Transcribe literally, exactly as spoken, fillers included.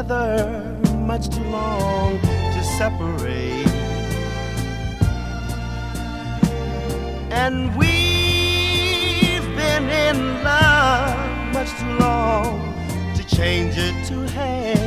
together much too long to separate. And we've been in love much too long to change it to hate.